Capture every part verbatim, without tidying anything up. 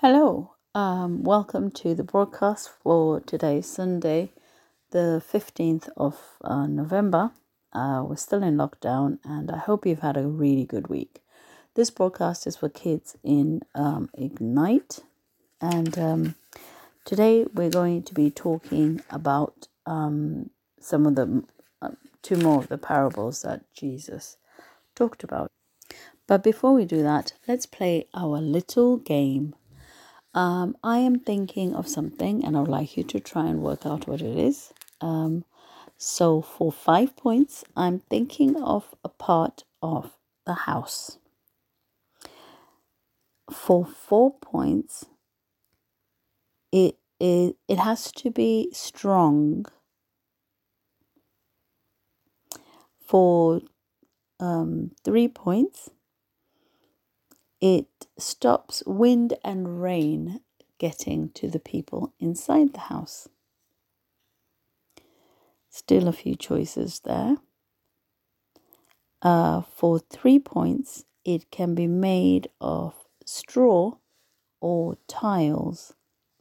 Hello, um, welcome to the broadcast for today, Sunday, the fifteenth of uh, November. Uh, we're still in lockdown, and I hope you've had a really good week. This broadcast is for kids in um, Ignite, and um, today we're going to be talking about um, some of the uh, two more of the parables that Jesus talked about. But before we do that, let's play our little game. Um, I am thinking of something and I would like you to try and work out what it is. Um, so for five points, I'm thinking of a part of the house. For four points, it it, it has to be strong. For um, three points, it stops wind and rain getting to the people inside the house. Still a few choices there. Uh, for three points, it can be made of straw or tiles.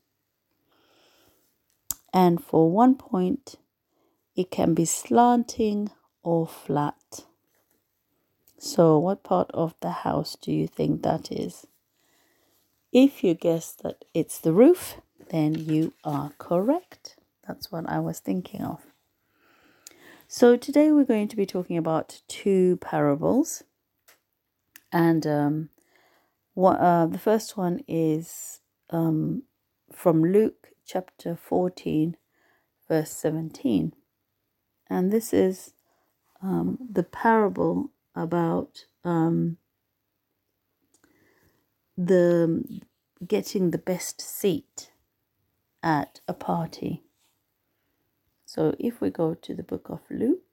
And for one point, it can be slanting or flat. So what part of the house do you think that is? If you guess that it's the roof, then you are correct. That's what I was thinking of. So today we're going to be talking about two parables. And um, what, uh, the first one is um, from Luke chapter fourteen, verse seventeen. And this is um, the parable about um, the getting the best seat at a party. So if we go to the book of Luke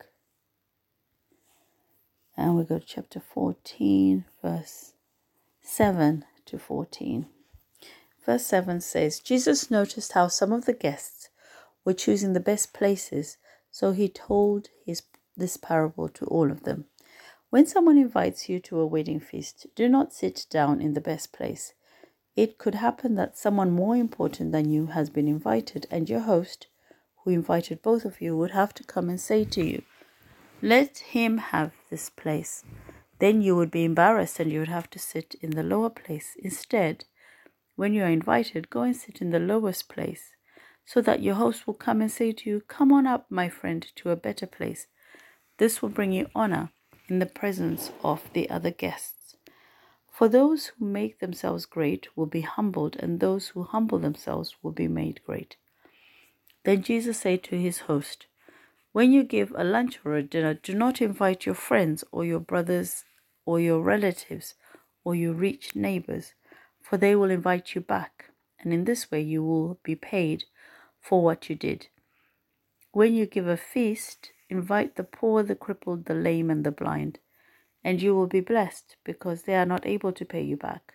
and we go to chapter fourteen, verse seven to fourteen. Verse seven says, Jesus noticed how some of the guests were choosing the best places, so he told his this parable to all of them. When someone invites you to a wedding feast, do not sit down in the best place. It could happen that someone more important than you has been invited, and your host, who invited both of you, would have to come and say to you, let him have this place. Then you would be embarrassed and you would have to sit in the lower place. Instead, when you are invited, go and sit in the lowest place, so that your host will come and say to you, come on up, my friend, to a better place. This will bring you honor in the presence of the other guests. For those who make themselves great will be humbled, and those who humble themselves will be made great. Then Jesus said to his host, when you give a lunch or a dinner, do not invite your friends or your brothers or your relatives or your rich neighbors, for they will invite you back, and in this way you will be paid for what you did. When you give a feast, invite the poor, the crippled, the lame, and the blind, and you will be blessed, because they are not able to pay you back.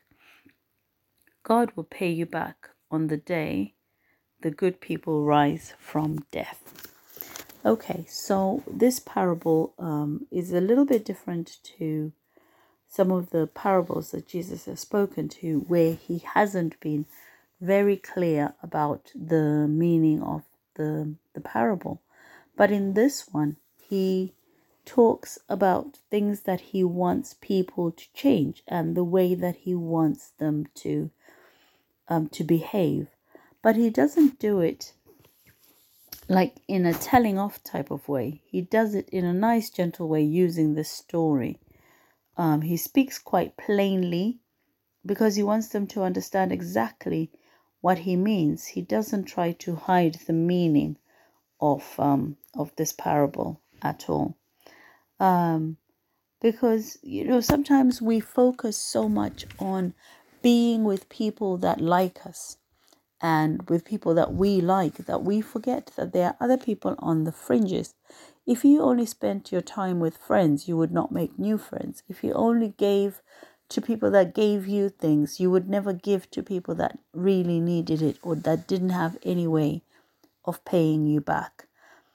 God will pay you back on the day the good people rise from death. Okay, so this parable um, is a little bit different to some of the parables that Jesus has spoken to, where he hasn't been very clear about the meaning of the, the parable. But in this one, he talks about things that he wants people to change and the way that he wants them to um, to behave. But he doesn't do it like in a telling off type of way. He does it in a nice, gentle way using this story. Um, he speaks quite plainly because he wants them to understand exactly what he means. He doesn't try to hide the meaning of um, of this parable at all. Um, because, you know, sometimes we focus so much on being with people that like us and with people that we like, that we forget that there are other people on the fringes. If you only spent your time with friends, you would not make new friends. If you only gave to people that gave you things, you would never give to people that really needed it or that didn't have any way of paying you back.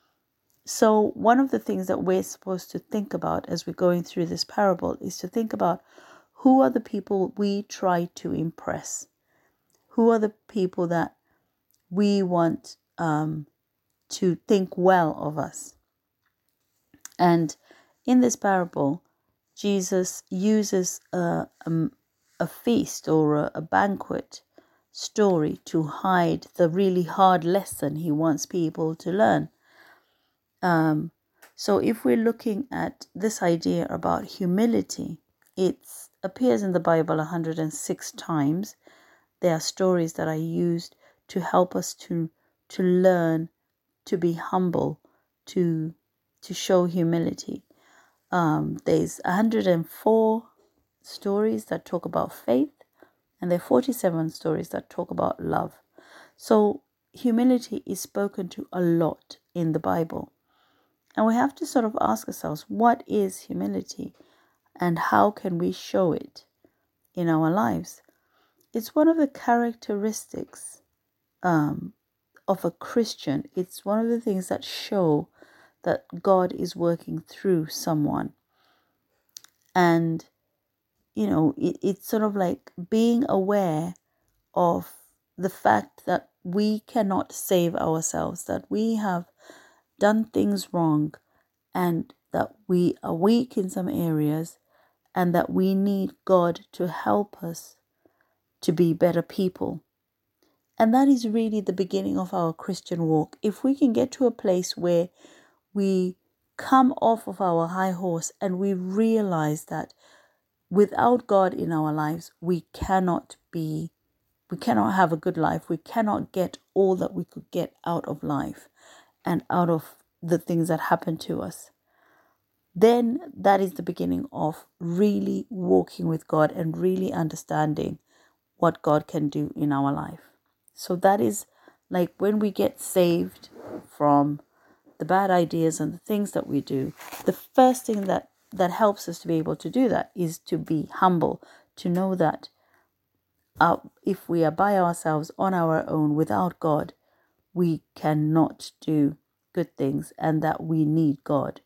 So one of the things that we're supposed to think about as we're going through this parable is to think about, who are the people we try to impress? Who are the people that we want um, to think well of us? And in this parable, Jesus uses a, a, a feast or a, a banquet story to hide the really hard lesson he wants people to learn. Um, so if we're looking at this idea about humility, it appears in the Bible one hundred six times. There are stories that are used to help us to to learn to be humble, to to show humility. Um, there's one hundred four stories that talk about faith, and there are forty-seven stories that talk about love. So humility is spoken to a lot in the Bible. And we have to sort of ask ourselves, what is humility and how can we show it in our lives? It's one of the characteristics um, of a Christian. It's one of the things that show that God is working through someone. And, you know, it, it's sort of like being aware of the fact that we cannot save ourselves, that we have done things wrong, and that we are weak in some areas, and that we need God to help us to be better people. And that is really the beginning of our Christian walk. If we can get to a place where we come off of our high horse and we realize that without God in our lives, we cannot be, we cannot have a good life. We cannot get all that we could get out of life and out of the things that happen to us. Then that is the beginning of really walking with God and really understanding what God can do in our life. So that is like when we get saved from the bad ideas and the things that we do, the first thing that, that helps us to be able to do that is to be humble, to know that uh, if we are by ourselves on our own without God, we cannot do good things and that we need God.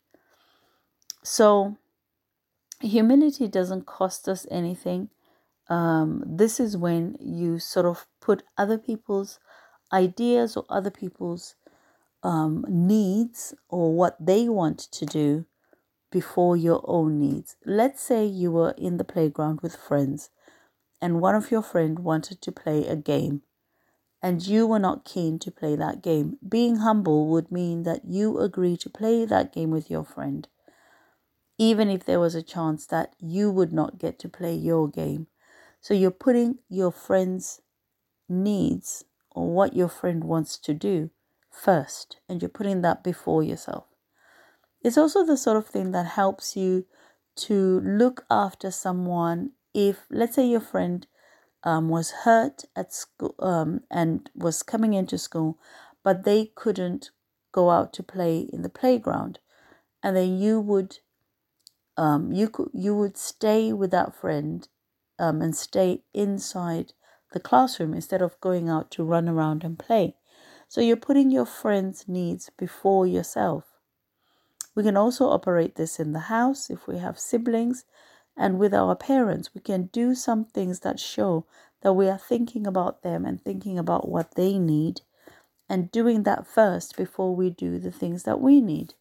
So humility doesn't cost us anything. Um, this is when you sort of put other people's ideas or other people's um, needs or what they want to do before your own needs. Let's say you were in the playground with friends and one of your friends wanted to play a game and you were not keen to play that game. Being humble would mean that you agree to play that game with your friend, even if there was a chance that you would not get to play your game. So you're putting your friend's needs or what your friend wants to do first, and you're putting that before yourself. It's also the sort of thing that helps you to look after someone. If, let's say, your friend um, was hurt at school um, and was coming into school, but they couldn't go out to play in the playground, and then you would um, you could you would stay with that friend um, and stay inside the classroom instead of going out to run around and play. So you're putting your friend's needs before yourself. We can also operate this in the house if we have siblings, and with our parents. We can do some things that show that we are thinking about them and thinking about what they need and doing that first before we do the things that we need.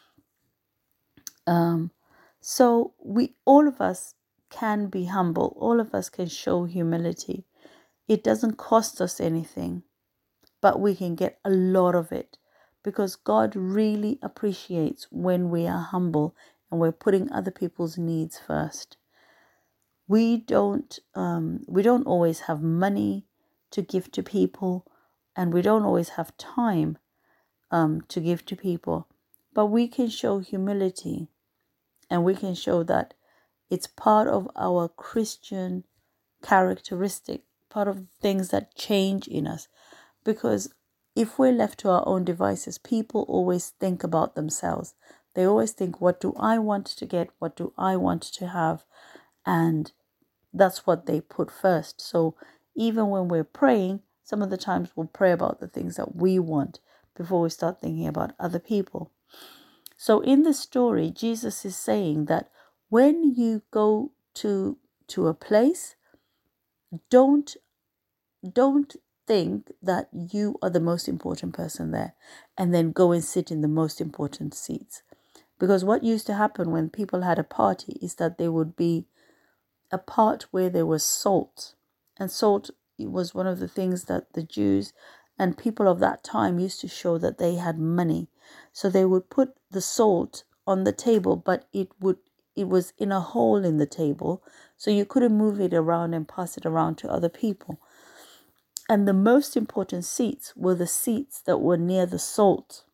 Um, so we, all of us can be humble. All of us can show humility. It doesn't cost us anything, but we can get a lot of it because God really appreciates when we are humble and we're putting other people's needs first. We don't, um, we don't always have money to give to people, and we don't always have time um, to give to people, but we can show humility. And we can show that it's part of our Christian characteristic, part of things that change in us. Because if we're left to our own devices, people always think about themselves. They always think, what do I want to get? What do I want to have? And that's what they put first. So even when we're praying, some of the times we'll pray about the things that we want before we start thinking about other people. So in the story, Jesus is saying that when you go to, to a place, don't don't think that you are the most important person there and then go and sit in the most important seats. Because what used to happen when people had a party is that there would be a part where there was salt. And salt was one of the things that the Jews and people of that time used to show that they had money. So they would put the salt on the table, but it would it was in a hole in the table, so you couldn't move it around and pass it around to other people. And the most important seats were the seats that were near the salt.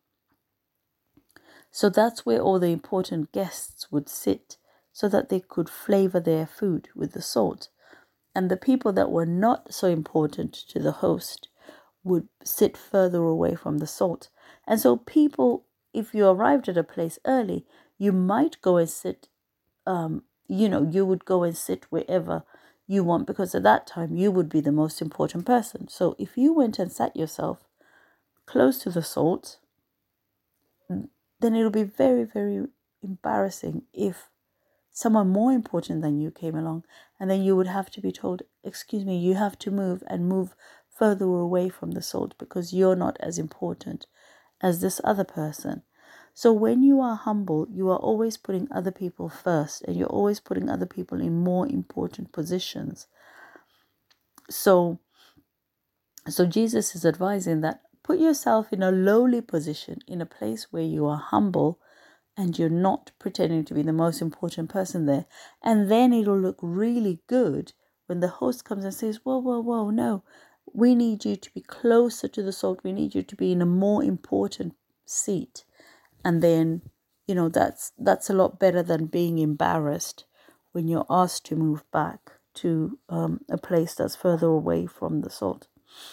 So that's where all the important guests would sit, so that they could flavor their food with the salt. And the people that were not so important to the host would sit further away from the salt. And so people, if you arrived at a place early, you might go and sit, um, you know, you would go and sit wherever you want, because at that time you would be the most important person. So if you went and sat yourself close to the salt, then it'll be very, very embarrassing if someone more important than you came along, and then you would have to be told, excuse me, you have to move and move further away from the salt because you're not as important as this other person. So when you are humble, you are always putting other people first, and you're always putting other people in more important positions. So, so Jesus is advising that put yourself in a lowly position, in a place where you are humble, and you're not pretending to be the most important person there. And then it'll look really good when the host comes and says, whoa, whoa, whoa, no, we need you to be closer to the salt. We need you to be in a more important seat. And then, you know, that's that's a lot better than being embarrassed when you're asked to move back to um, a place that's further away from the salt.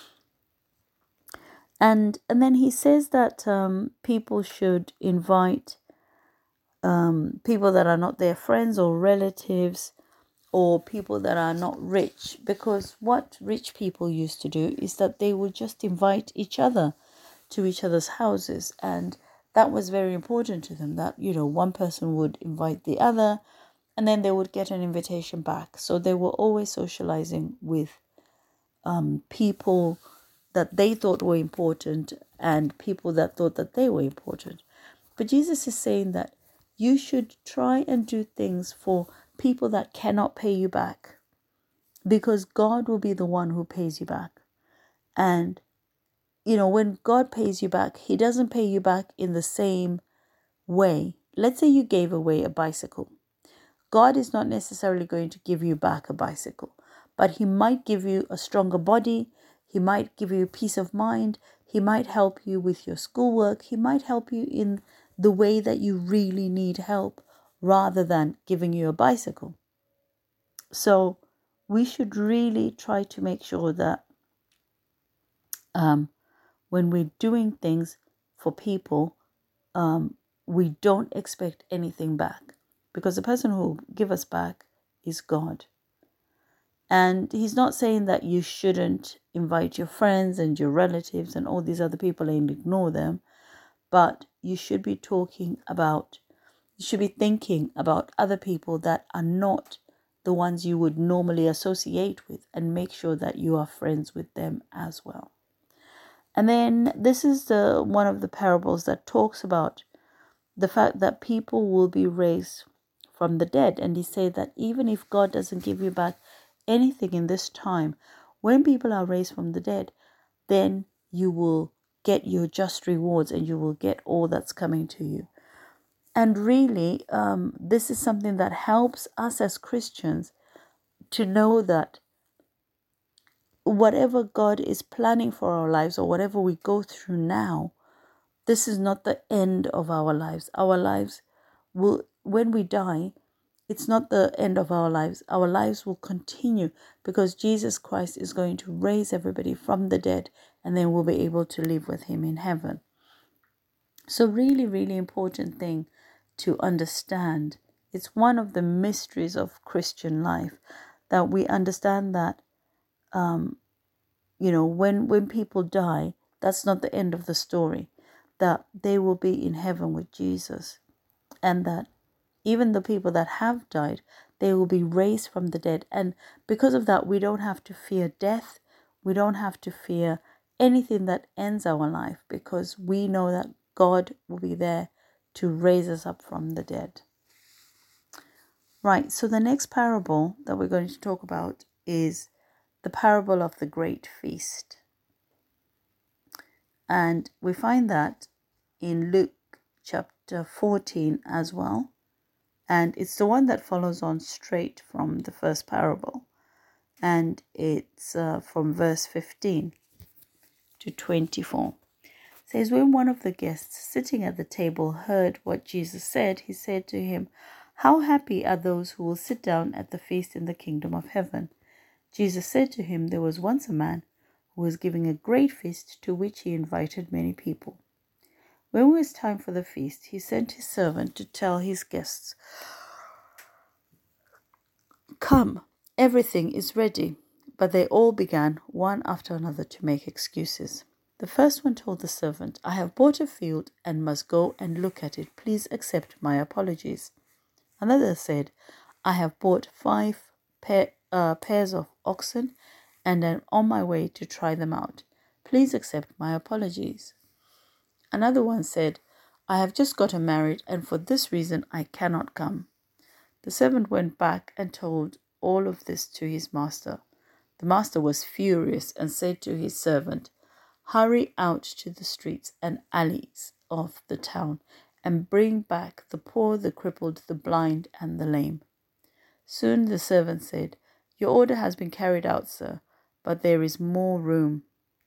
And, and then he says that um, people should invite Um, people that are not their friends or relatives, or people that are not rich, because what rich people used to do is that they would just invite each other to each other's houses, and that was very important to them, that, you know, one person would invite the other and then they would get an invitation back. So they were always socializing with um, people that they thought were important and people that thought that they were important. But Jesus is saying that you should try and do things for people that cannot pay you back, because God will be the one who pays you back. And, you know, when God pays you back, he doesn't pay you back in the same way. Let's say you gave away a bicycle. God is not necessarily going to give you back a bicycle, but he might give you a stronger body. He might give you peace of mind. He might help you with your schoolwork. He might help you in the way that you really need help, rather than giving you a bicycle. So we should really try to make sure that um, when we're doing things for people, um, we don't expect anything back, because the person who will give us back is God. And he's not saying that you shouldn't invite your friends and your relatives and all these other people and ignore them, but you should be talking about, you should be thinking about other people that are not the ones you would normally associate with, and make sure that you are friends with them as well. And then this is the one of the parables that talks about the fact that people will be raised from the dead. And he said that even if God doesn't give you back anything in this time, when people are raised from the dead, then you will get your just rewards and you will get all that's coming to you. And really, um, this is something that helps us as Christians to know that whatever God is planning for our lives, or whatever we go through now, this is not the end of our lives. Our lives will, when we die, it's not the end of our lives. Our lives will continue, because Jesus Christ is going to raise everybody from the dead, and then we'll be able to live with him in heaven. So really, really important thing to understand. It's one of the mysteries of Christian life, that we understand that, um, you know, when, when people die, that's not the end of the story, that they will be in heaven with Jesus, and that even the people that have died, they will be raised from the dead. And because of that, we don't have to fear death. we don't have to fear anything that ends our life, because we know that God will be there to raise us up from the dead. Right, so the next parable that we're going to talk about is the parable of the great feast. And we find that in Luke chapter fourteen as well. And it's the one that follows on straight from the first parable. And it's uh, from verse fifteen to twenty-four. It says, when one of the guests sitting at the table heard what Jesus said, he said to him, "How happy are those who will sit down at the feast in the kingdom of heaven." Jesus said to him, "There was once a man who was giving a great feast to which he invited many people. When it was time for the feast, he sent his servant to tell his guests, 'Come, everything is ready.' But they all began, one after another, to make excuses. The first one told the servant, 'I have bought a field and must go and look at it. Please accept my apologies.' Another said, 'I have bought five pair, uh, pairs of oxen and am on my way to try them out. Please accept my apologies.' Another one said, 'I have just gotten married, and for this reason I cannot come.' The servant went back and told all of this to his master. The master was furious and said to his servant, 'Hurry out to the streets and alleys of the town and bring back the poor, the crippled, the blind, and the lame.' Soon the servant said, 'Your order has been carried out, sir, but there is more room.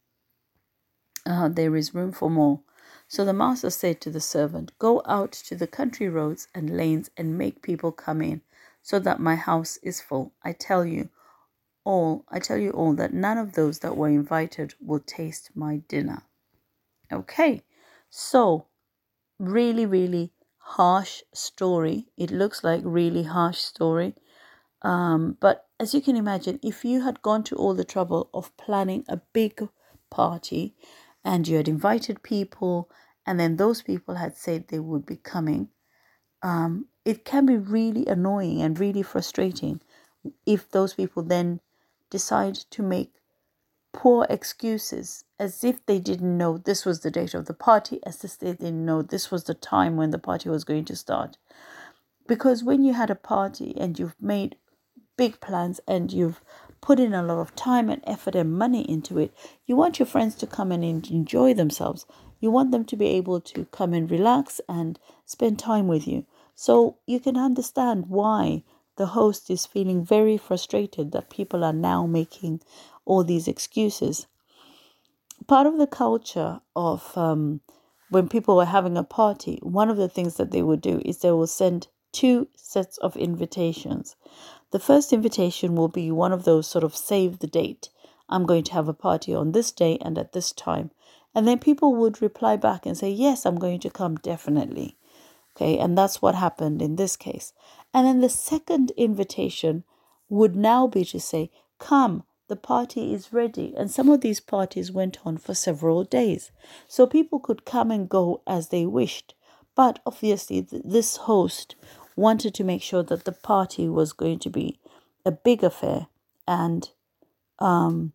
Uh, there is room for more.' So the master said to the servant, 'Go out to the country roads and lanes and make people come in, so that my house is full. I tell you all, I tell you all that none of those that were invited will taste my dinner.'" Okay, so really, really harsh story. It looks like really harsh story. Um, but as you can imagine, if you had gone to all the trouble of planning a big party and you had invited people and then those people had said they would be coming, um, it can be really annoying and really frustrating if those people then decide to make poor excuses, as if they didn't know this was the date of the party, as if they didn't know this was the time when the party was going to start. Because when you had a party and you've made big plans and you've put in a lot of time and effort and money into it, you want your friends to come and enjoy themselves. You want them to be able to come and relax and spend time with you. So you can understand why the host is feeling very frustrated that people are now making all these excuses. Part of the culture of um, when people were having a party, one of the things that they would do is they will send two sets of invitations. The first invitation will be one of those sort of save the date. I'm going to have a party on this day and at this time. And then people would reply back and say, yes, I'm going to come, definitely. Okay, and that's what happened in this case. And then the second invitation would now be to say, come, the party is ready. And some of these parties went on for several days. So people could come and go as they wished. But obviously, th- this host wanted to make sure that the party was going to be a big affair, and um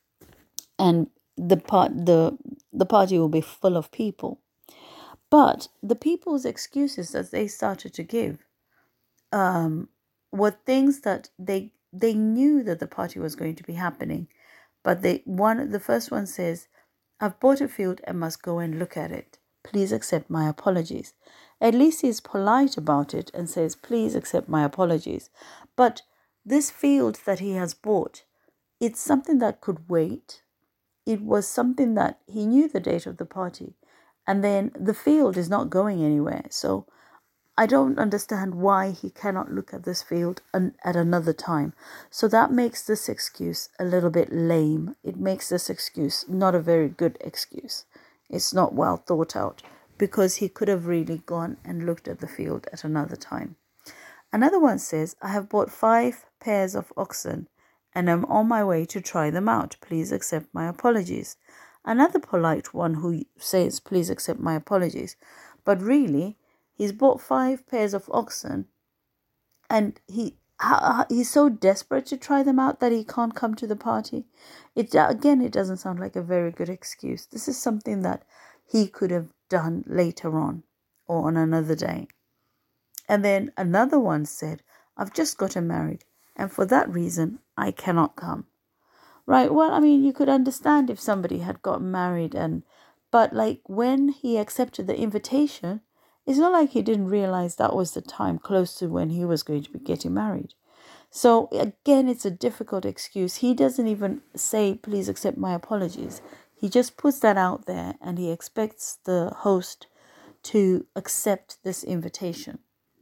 and the part the the party will be full of people. But the people's excuses that they started to give um were things that they they knew that the party was going to be happening, but they one the first one says, "I've bought a field and must go and look at it. Please accept my apologies." At least he's polite about it and says, "Please accept my apologies." But this field that he has bought, it's something that could wait. It was something that he knew the date of the party. And then the field is not going anywhere. So I don't understand why he cannot look at this field an, at another time. So that makes this excuse a little bit lame. It makes this excuse not a very good excuse. It's not well thought out, because he could have really gone and looked at the field at another time. Another one says, "I have bought five pairs of oxen and am on my way to try them out. Please accept my apologies." Another polite one who says, "Please accept my apologies." But really, he's bought five pairs of oxen and he how, he's so desperate to try them out that he can't come to the party. It again, it doesn't sound like a very good excuse. This is something that he could have done later on or on another day. And then another one said, I've just gotten married, and for that reason, I cannot come. Right, well, I mean, you could understand if somebody had gotten married, and but like when he accepted the invitation, it's not like he didn't realize that was the time close to when he was going to be getting married. So again, it's a difficult excuse. He doesn't even say, please accept my apologies. He just puts that out there, and he expects the host to accept this invitation.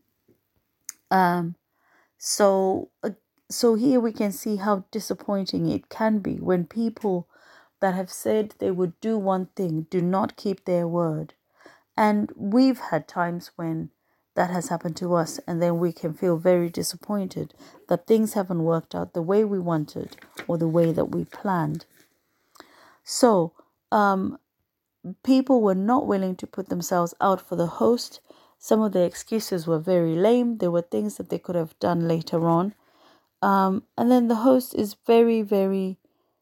Um, so, uh, so here we can see how disappointing it can be when people that have said they would do one thing do not keep their word. And we've had times when that has happened to us, and then we can feel very disappointed that things haven't worked out the way we wanted or the way that we planned. So, um, people were not willing to put themselves out for the host. Some of their excuses were very lame. There were things that they could have done later on. Um, and then the host is very, very,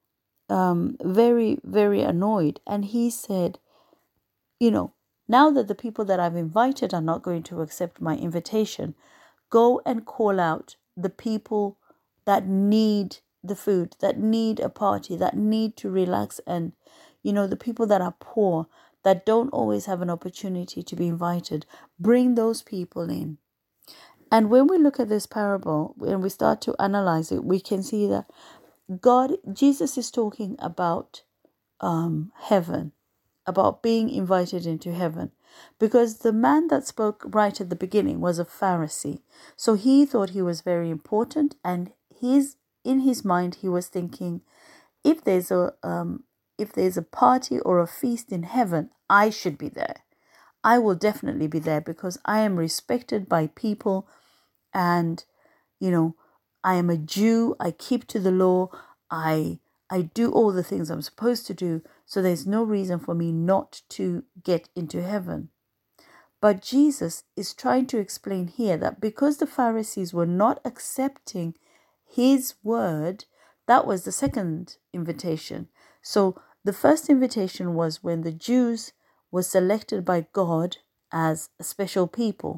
um, very, very annoyed. And he said, you know, now that the people that I've invited are not going to accept my invitation, go and call out the people that need the food, that need a party, that need to relax, and, you know, the people that are poor, that don't always have an opportunity to be invited. Bring those people in. And when we look at this parable, when we start to analyze it, we can see that God, Jesus is talking about um, heaven, about being invited into heaven, because the man that spoke right at the beginning was a Pharisee. So he thought he was very important, and he's in his mind he was thinking, if there's a um, if there's a party or a feast in heaven, I should be there. I will definitely be there because I am respected by people, and you know, I am a Jew. I keep to the law. I I do all the things I'm supposed to do. So there's no reason for me not to get into heaven. But Jesus is trying to explain here that because the Pharisees were not accepting his word, that was the second invitation. So the first invitation was when the Jews were selected by God as a special people.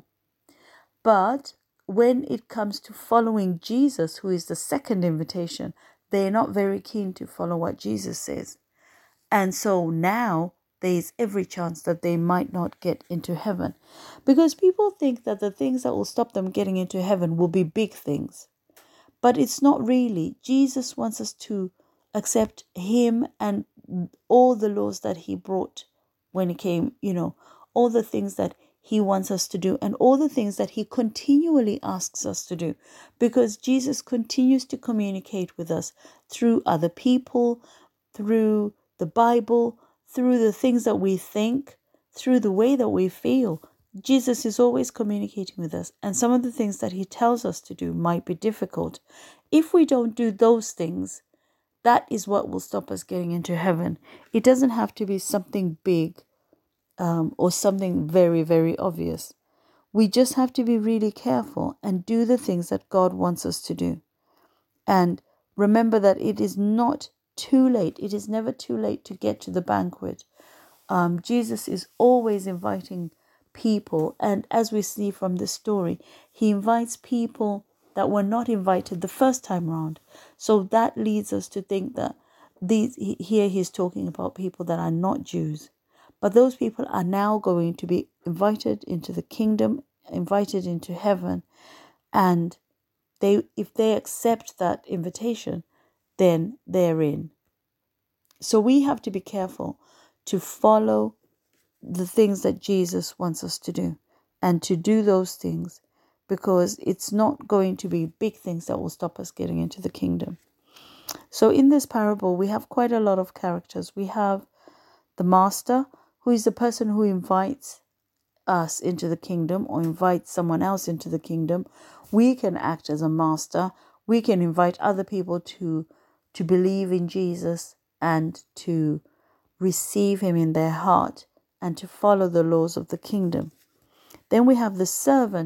But when it comes to following Jesus, who is the second invitation, they're not very keen to follow what Jesus says. And so now there's every chance that they might not get into heaven, because people think that the things that will stop them getting into heaven will be big things. But it's not really. Jesus wants us to accept him and all the laws that he brought when he came, you know, all the things that he wants us to do and all the things that he continually asks us to do, because Jesus continues to communicate with us through other people, through the Bible, through the things that we think, through the way that we feel. Jesus is always communicating with us, and some of the things that he tells us to do might be difficult. If we don't do those things, that is what will stop us getting into heaven. It doesn't have to be something big um, or something very, very obvious. We just have to be really careful and do the things that God wants us to do. And remember that it is not too late. It is never too late to get to the banquet. Um, Jesus is always inviting people. And as we see from this story, he invites people that were not invited the first time round. So that leads us to think that these here he's talking about people that are not Jews. But those people are now going to be invited into the kingdom, invited into heaven. And they, if they accept that invitation, then they're in. So we have to be careful to follow the things that Jesus wants us to do and to do those things, because it's not going to be big things that will stop us getting into the kingdom. So in this parable, we have quite a lot of characters. We have the master, who is the person who invites us into the kingdom or invites someone else into the kingdom. We can act as a master. We can invite other people to to believe in Jesus and to receive him in their heart and to follow the laws of the kingdom. Then we have the servant,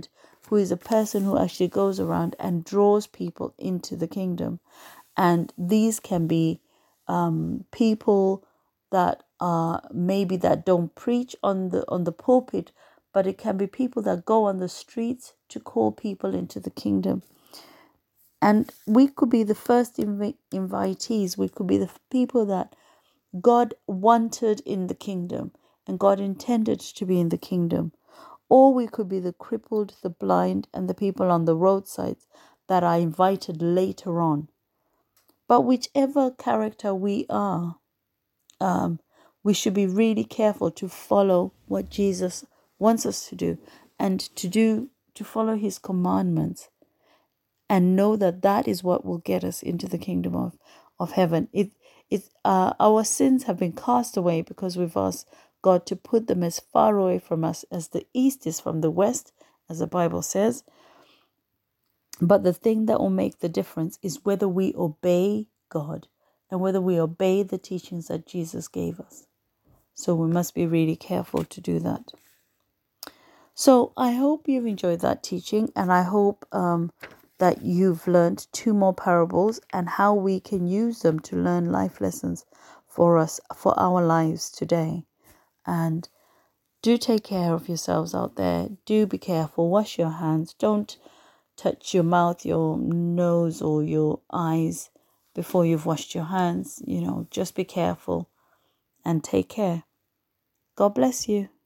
who is a person who actually goes around and draws people into the kingdom. And these can be um, people that are maybe that don't preach on the on the pulpit, but it can be people that go on the streets to call people into the kingdom. And we could be the first inv- invitees. We could be the people that God wanted in the kingdom and God intended to be in the kingdom. Or we could be the crippled, the blind, and the people on the roadsides that are invited later on. But whichever character we are, um, we should be really careful to follow what Jesus wants us to do, and to do to follow his commandments, and know that that is what will get us into the kingdom of, of heaven. It it uh, our sins have been cast away because we've asked God to put them as far away from us as the east is from the west, as the Bible says. But the thing that will make the difference is whether we obey God and whether we obey the teachings that Jesus gave us. So we must be really careful to do that. So I hope you've enjoyed that teaching, and I hope um, that you've learned two more parables and how we can use them to learn life lessons for us, for our lives today. And do take care of yourselves out there. Do be careful. Wash your hands. Don't touch your mouth, your nose, or your eyes before you've washed your hands. You know, just be careful and take care. God bless you.